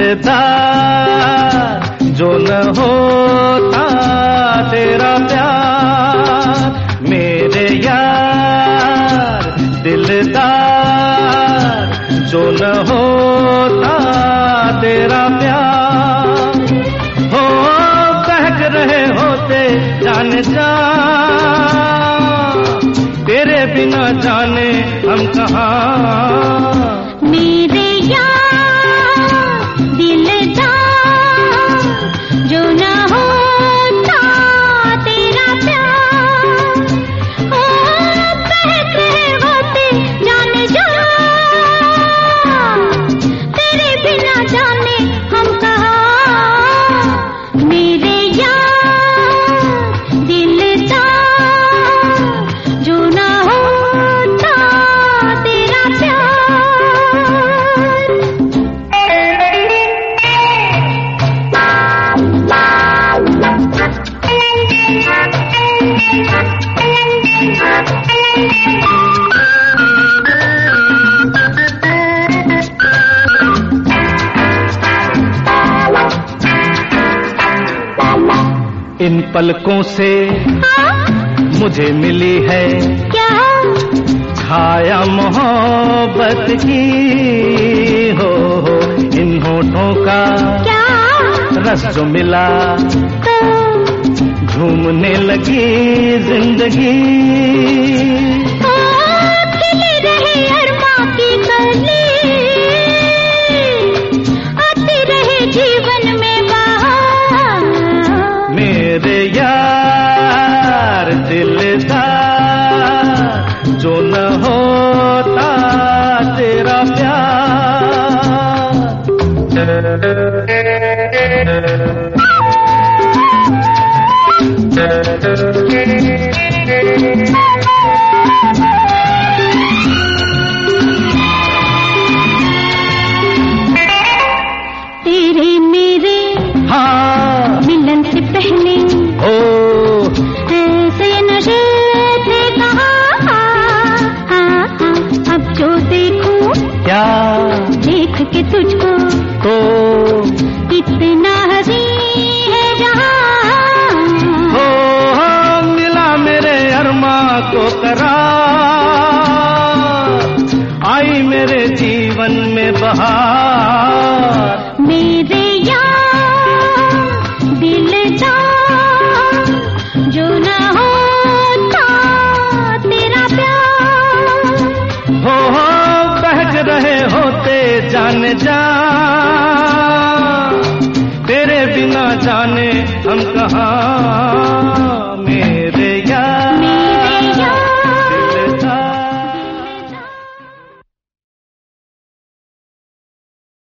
दिलदार जो न होता तेरा प्यार मेरे यार दिलदार जो न होता तेरा प्यार हो बहक रहे होते जाने जा तेरे बिना जाने हम कहाँ मेरे यार दिलदार जो न होता तेरा प्यार ओ बहक रहे होते जाने जा तेरे बिना जाने हम कहाँ मेरे यार दिलदार जो न होता तेरा इन पलकों से मुझे मिली है क्या छाया मोहब्बत की हो इन होठों का क्या रस जो मिला तो झूमने लगी जिंदगी ओ खिले रहे अरमां की कली आती रहे जीवन में बहार मेरे यार दिलदार जो न होता तेरा तेरे मेरे हाँ मिलन से पहले ओ ऐसे नशे थे कहाँ अब जो देखूं क्या देख के तुझको तो इतना हंसी है जहाँ हो मिला मेरे अरमा को करार आई मेरे जीवन में बहार मेरे यार दिलदार जो न होता तेरा प्यार हो बहक रहे होते जाने जा तेरे बिना जाने हम कहाँ